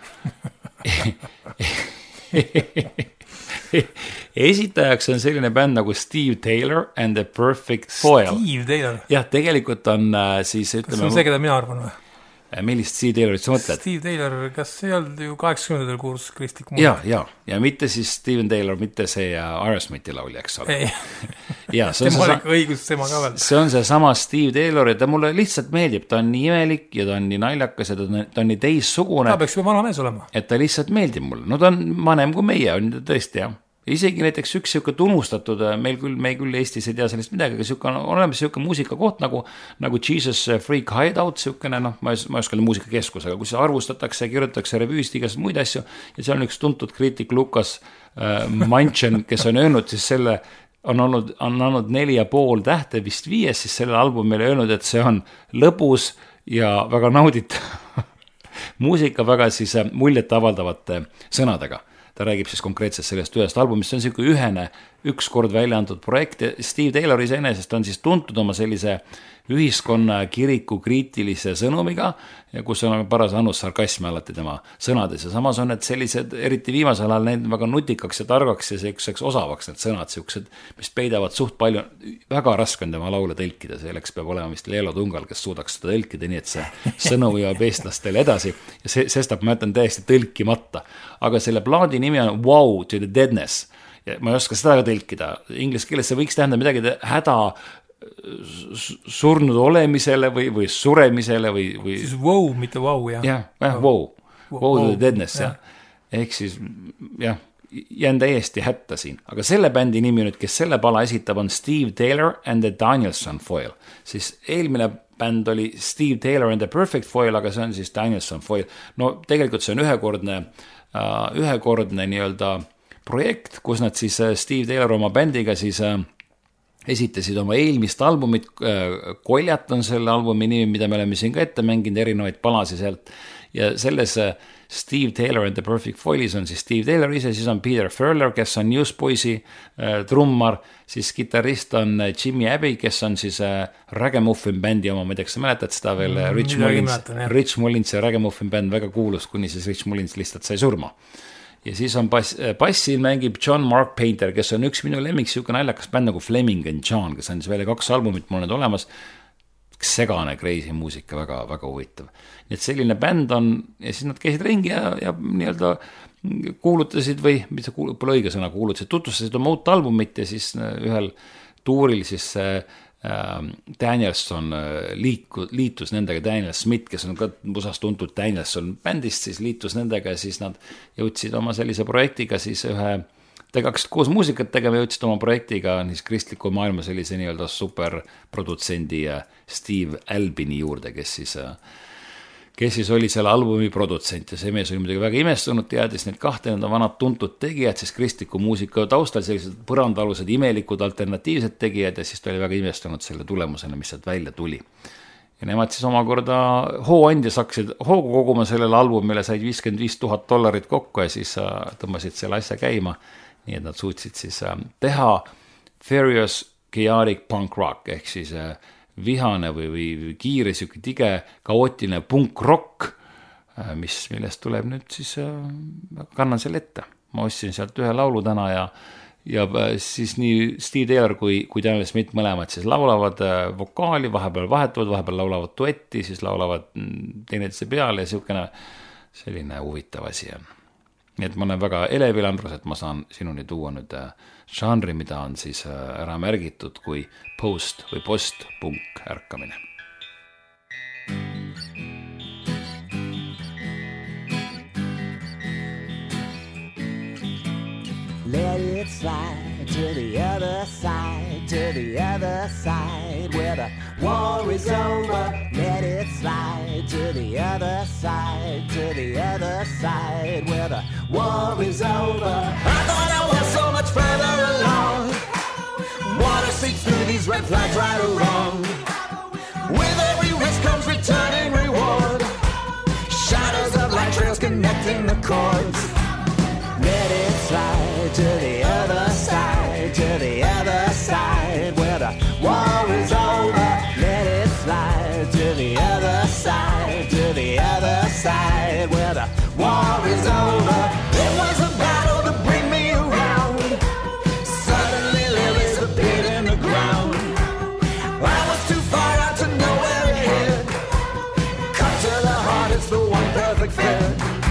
Esitajaks on selline bänd nagu Steve Taylor and the Perfect Foil. Steve Taylor? Jah, tegelikult on siis ütleme... Kas on see, keda mina arvan või? Millist Steve Taylorit sa mõtled? Steve Taylor, kas see olnud ju 80-ndel kuurs kristlik muusika? Ja mitte siis Steven Taylor, mitte see Aerosmithi laulja, eks ole. Tema oli õigus tema ka veel. See on see sama Steve Taylor ja ta mulle lihtsalt meeldib, ta on nii imelik ja ta on nii naljakas ja ta on nii teissugune. Ta peaks juba vana mees olema. Et ta lihtsalt meeldib mulle. No ta on vanem kui meie, on tõesti, jah. Isegi näiteks üks siuke tunnustatud, me küll Eestis ei tea sellest midagi, aga on olemas siuke muusikakoht nagu Jesus Freak Hideout, siukene, ma ei oskan muusikakeskus, aga kus arvustatakse, kirjutatakse revüüst, igast muid asju, ja see on üks tuntud kriitik Lukas Manchen, kes on öelnud siis selle, on andnud 4,5 tähte, vist 5, siis selle albumile öelnud, et see on lõbus ja väga nauditav muusika väga siis muljet avaldavate sõnadega. ta räägib siis konkreetselt sellest ühest albumist, see on selline ühene, üks kord välja antud projekt ja Steve Taylor iseenesest on siis tuntud oma sellise ühiskonna kiriku kriitilise sõnumiga, kus on paras annus sarkasmi alati tema sõnades ja samas on need sellised, eriti viimasel ajal need väga nutikaks ja targaks ja selliseks osavaks need sõnad, sellised, mis peidavad suht palju, väga raske on tema laule tõlkida, selleks peab olema vist Leelo Tungal, kes suudaks seda tõlkida, nii et see sõnum jõuab eestlastele edasi ja sestap ma ütlen täiesti tõlkimata, aga selle plaadi nimi on Wow to the Deadness ja ma ei oska seda ka tõlkida, inglise keeles see võiks tähendada midagi häda surnud olemisele või suremisele või siis wow, mitte wow, jah. Jah, wow to the deadness, jah. Ehk siis, jah, jään täiesti hätta siin. Aga selle bändi nimi nüüd, kes selle pala esitab, on Steve Taylor and the Danielson Foil. Siis eelmine bänd oli Steve Taylor and the Perfect Foil, aga see on siis Danielson Foil. No tegelikult see on ühekordne nii-öelda projekt, kus nad siis Steve Taylor oma bändiga siis esitasid oma eelmist albumit, Koljat on selle albumi nimi, mida me oleme siin ka ette mänginud, erinevaid palasi sealt ja selles Steve Taylor and the Perfect Foilis on siis Steve Taylor ise, siis on Peter Furler, kes on Newsboysi trummar, siis kitarrist on Jimmy Abbey, kes on siis Ragamuffin bändi oma, ma ei tea, kas sa mäletad seda veel, Rich Mullins ja Ragamuffin bänd väga kuulus, kuni siis Rich Mullins lihtsalt sai surma. Ja siis on bassil mängib John Mark Painter, kes on üks minu lemmik, siuke naljakas bänd nagu Fleming and John, kes on siis välja 2 albumit, mul on need olemas, segane, crazy muusika, väga, väga huvitav. Nii et selline bänd on, ja siis nad käisid ringi ja nii-öelda kuulutasid või, mis see pole õige sõna, kuulutasid, tutvustasid oma uut albumit ja siis ühel tuuril siis Danielson liitus nendega, Daniel Smith, kes on ka musast tuntud Danielson bändist, siis liitus nendega ja siis nad jõudsid oma sellise projektiga siis tegaksid koos muusikat tegema ja jõudsid oma projektiga siis kristliku maailma sellise nii-öelda superprodutsendi Steve Albini juurde, kes siis oli selle albumi produtsent ja see mees oli muidugi väga imestunud, teadis need 2 vanad tuntud tegijad, siis kristliku muusika taustal sellised põrandalused, imelikud alternatiivsed tegijad ja siis ta oli väga imestunud selle tulemusena, mis sealt välja tuli. Ja nemad siis omakorda hooandjas hakkasid hoogu koguma sellele albumile, said $55,000 kokku ja siis tõmbasid selle asja käima, nii et nad suutsid siis teha Furious Chaotic Punk Rock ehk siis vihane või kiire, siuke tige, kaootiline punk-rock, millest tuleb nüüd siis, kannan selle ette. Ma ostsin sealt ühe laulu täna ja siis nii Steve Taylor kui Daniel Smith mõlemad siis laulavad vokaali, vahepeal vahetuvad, vahepeal laulavad duetti, siis laulavad teineteise peale ja siukene selline huvitav asi on. Nii et ma olen väga elevil, Andrus, et ma saan sinuni tuua nüüd žanri, mida on siis ära märgitud kui post- või post-punk ärkamine. Let it slide to the other side, to the other side, where the war is over. Let it slide to the other side, to the other side, where the war is over. I thought I was so much further along. Water seeps through these red flags, right or wrong. With every risk comes returning reward. Shadows of light trails connecting the chords. Let it slide to the other side, to the other side, where the war is over. Let it slide to the other side, to the other side, where the war is over. It was a battle to bring me around. Suddenly lilies appeared in the ground. I was too far out to know where it hit. Cut to the heart, it's the one perfect fit.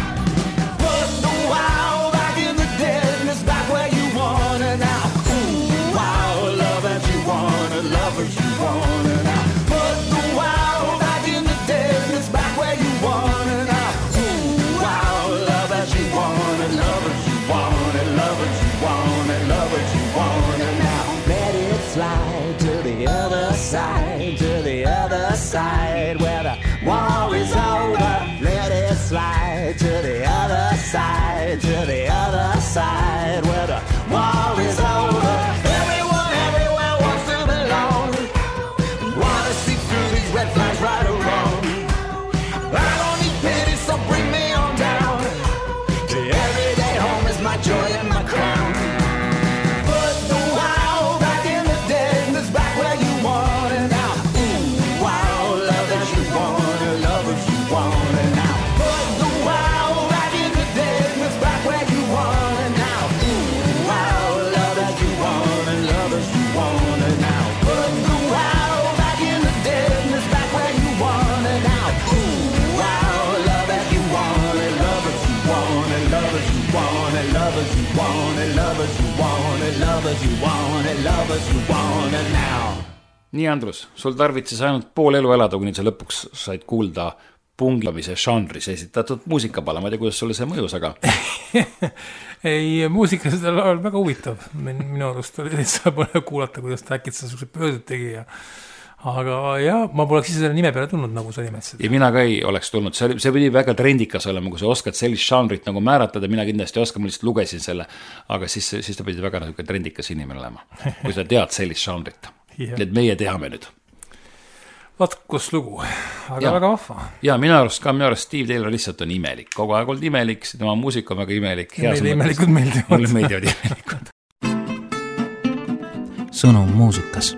Slide to the other side, to the other side, where the war is over. Let it slide to the other side, to the other side, where the war is over. Everyone everywhere wants to belong. Wanna see through these red flags, right or wrong. I don't need pity, so bring me on down. The everyday home is my it, love as you want it, love as you want it, love as you want it, love as you want it now. Nii, Andrus, sul tarvitses ainult pool elu elada, kuni sa lõpuks said kuulda pungimise žanris esitatud muusikapala. Ma ei tea, kuidas sulle see mõjus, aga... Ei, muusika seda on väga huvitav. Minu arust oli lihtsalt põnev kuulata, kuidas ta äkki seda pöörded tegi. Aga jah, ma poleks ise selle nime peale tulnud, nagu sa nimetasid. Ja mina ka ei oleks tulnud. See pidi väga trendikas olema, kui sa oskad sellist žanrit nagu määratleda. Mina kindlasti oskan, ma lihtsalt lugesin selle. Aga siis ta pidi väga trendikas inimene olema, kui sa tead sellist žanrit. Et meie teame nüüd. Vaat kus lugu, aga väga vahva. Ja minu arust Steve Taylor lihtsalt on imelik. Kogu aeg olnud imelik, tema muusika on väga imelik. Meile imelikud meeldivad. Mulle meeldivad imelikud. Sõnum muusikas.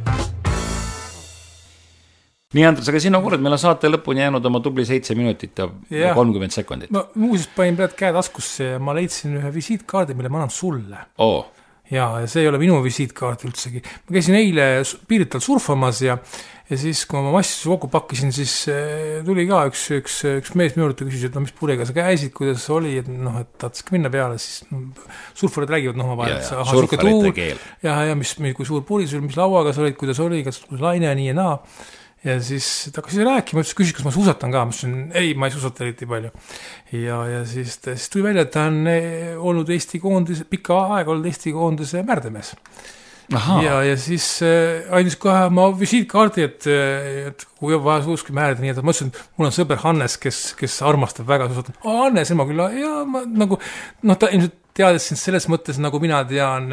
Nii, Andrus, aga sina kuuled, meil on saate lõpuni jäänud oma tubli 7 minutit ja 30 sekundit. Ma muuseas panin praegu käed taskusse ja ma leidsin ühe visiitkaardi, mille ma annan sulle. Ja see ei ole minu visiitkaart üldsegi. Ma käisin eile Piirital surfamas ja siis, kui ma massisu kokku pakkisin, siis tuli ka üks mees minu juurde küsis, et mis purega sa käisid, kuidas oli, et tahtsid minna peale, siis surfarid räägivad ma vahel. Surfarite keel. Ja kui suur puri sul, mis lauaga sa olid, kuidas oli, kas laine ja nii ja naa. Ja siis ta hakkas rääkima, küsis, kas ma suusatan ka. Ma ütlesin, ei, ma ei suusata eriti palju. Ja siis tuli välja, et ta on olnud Eesti koondis, pikka aega olnud Eesti koondise märdemees. Ja siis andis kohe ma visiitkaardi, et kui on vaja suuski määrida, nii et ma ütlesin, et mul on sõber Hannes, kes armastab väga suusatama. Hannes, ma küll, ja ma nagu, ta ilmselt teades sind selles mõttes, nagu mina tean,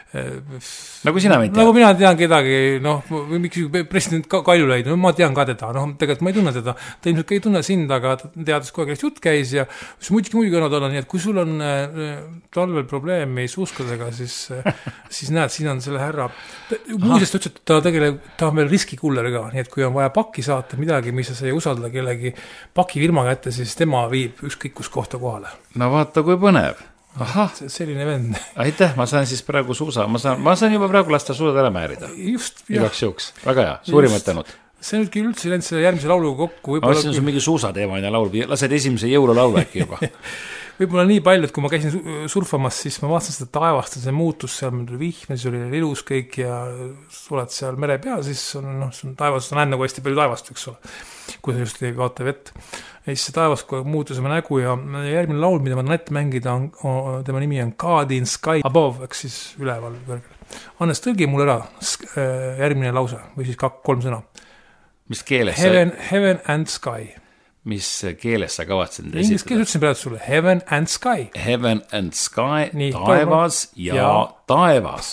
nagu sina võid teha. Nagu mina tean kedagi, miks president Kaljulaid, ma tean ka teda, tegelikult ma ei tunne teda, ta ilmselt ei tunne sind, aga teades kogu aeg jutt käis ja muidugi õnnad olla, nii et kui sul on talvel probleemi suuskadega, siis näed, siin on selle härra, muusest ütles, et ta on veel riskikuller ka, nii et kui on vaja pakki saata midagi, mis sa ei usalda kellegi pakifirma kätte, siis tema viib ükskõik kus kohta kohale. No vaata, kui põnev. Selline vend. Aitäh, ma saan siis praegu suusa, ma saan juba praegu lasta suusad ära määrida. Just, jah. Igaks juhuks, väga hea, suurimad tänud. See nüüd küll üldse läinud selle järgmise lauluga kokku. Ma mõtlesin, sul mingi suusateemaline laul, lased esimese jõululaulu äkki juba. Võib-olla nii palju, et kui ma käisin surfamas, siis ma vaatasin seda taevast ja see muutus, seal meil tuli vihm, siis oli ilus kõik ja oled seal mere peal, siis on taevas, näen nagu hästi palju taevast, üks ole, kui sa just ei vaata vett. Ja siis see taevas kogu muutus oma nägu ja järgmine laul, mida ma nätte mängida, tema nimi on God in Sky Above, eks siis üleval kõrgel. Hannes, tõlgi mul ära järgmine lause või siis 3 sõna. Mis keeles? Heaven and Sky. Mis keeles sa kavatsen esitada? Inglis keeles ütlesin praegu sulle, Heaven and Sky. Heaven and Sky, nii, taevas ja taevas.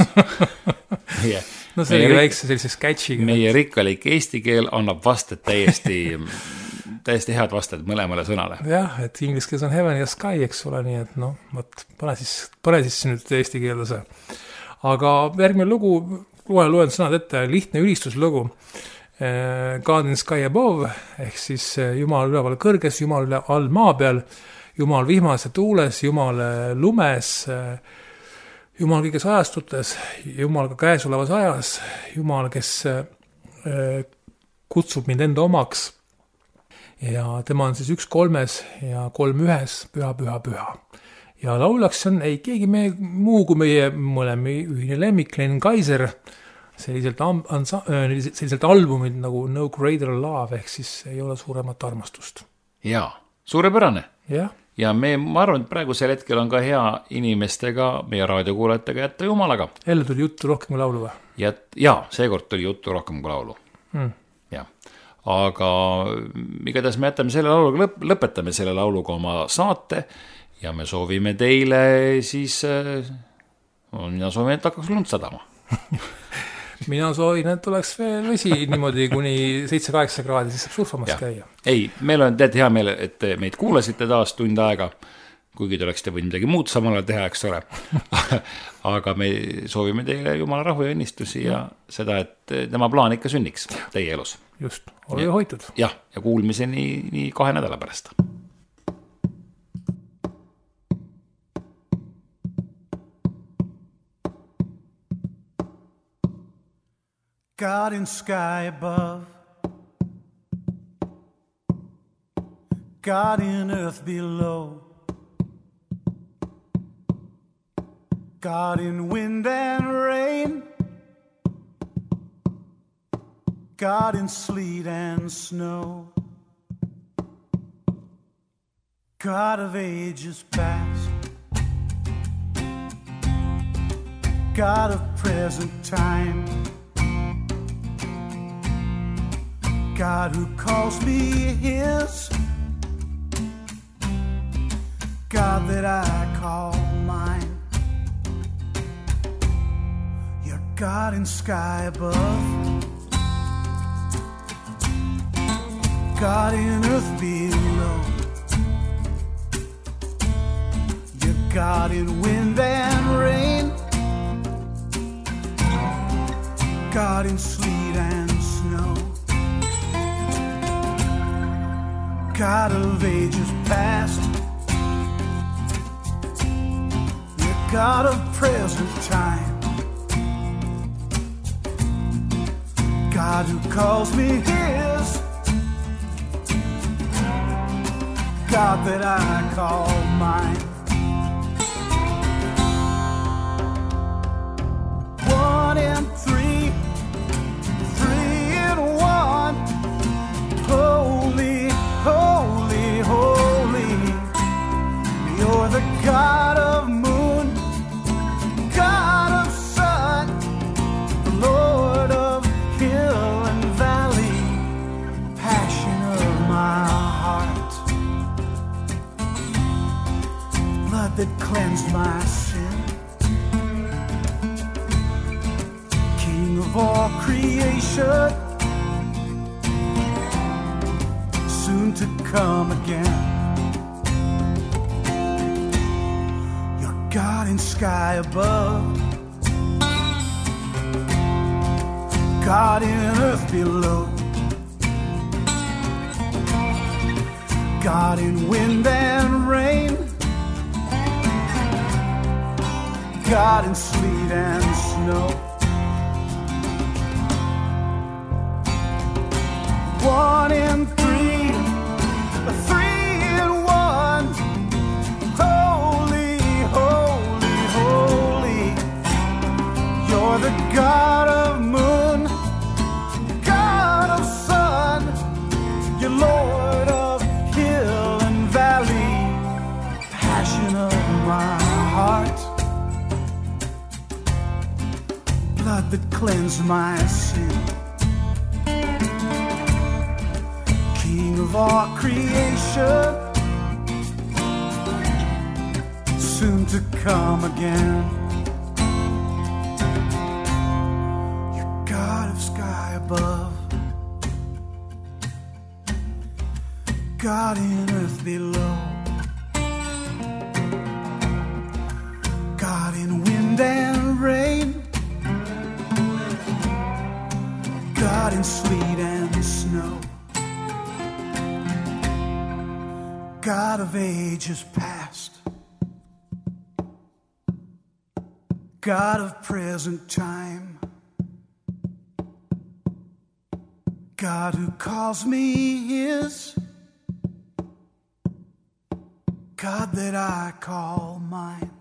No see oli väikse sellise sketšiga. Meie rikkalik eesti keel annab vastet täiesti head vastet mõlemale sõnale. Jah, et inglis keeles on Heaven ja Sky, eks ole, nii et pane siis nüüd eesti keelde see. Aga järgmine lugu, loen sõnad ette, lihtne ülistuslugu. God in Sky Above, ehk siis Jumal üleval kõrges, Jumal üle all maa peal, Jumal vihmas ja tuules, Jumal lumes, Jumal kõiges ajastutes, Jumal ka käesolevas ajas, Jumal, kes kutsub mind enda omaks ja tema on siis 1 3 ja 3 1, püha, püha, püha. Ja laulaks on ei keegi muu kui meie mõlemi ühine lemmik Len Kaiser, selliselt albumid nagu No Greater Love, ehk siis ei ole suuremat armastust. Jaa, suurepärane. Jah. Ja ma arvan, et praegusel hetkel on ka hea inimestega, meie raadiokuulajatega jätta Jumalaga. Jälle tuli juttu rohkem kui laulu või? Jaa, seekord tuli juttu rohkem kui laulu. Jah. Aga igatahes me jätame selle lauluga, lõpetame selle lauluga oma saate ja me soovime teile siis, mina soovin, et hakkaks lund sadama. Mina soovin, et oleks veel vesi niimoodi kuni 7-8 kraadi, siis saab surfamas käia. Ei, meil on hea meel, et meid kuulasite taas tund aega, kuigi te oleksite võinud midagi muud samal ajal teha, eks ole. Aga me soovime teile Jumala rahu ja õnnistusi ja seda, et tema plaan ikka sünniks teie elus. Just, ole hoitud. Ja kuulmiseni nii 2 nädala pärast. God in sky above, God in earth below, God in wind and rain, God in sleet and snow, God of ages past, God of present time, God who calls me his, God that I call mine. You're God in sky above, God in earth below, you're God in wind and rain, God in sleet and snow, God of ages past, you're God of present time, God who calls me his, God that I call mine. One and three, three and one. Holy, holy, holy. You're the God of moon, God of sun, the Lord of hill and valley, passion of my heart, blood that cleansed my sin, King of all creation, soon to come again. You're God in sky above, God in earth below, God in wind and rain, God in sleet and snow. One and three, three and one. Holy, holy, holy. You're the God of moon, God of sun, you're Lord of hill and valley, passion of my heart, blood that cleansed my sin, King of all creation, soon to come again. You're God of sky above, God in earth below, God in wind and rain, God in sleet and snow, God of ages past, God of present time, God who calls me his, God that I call mine.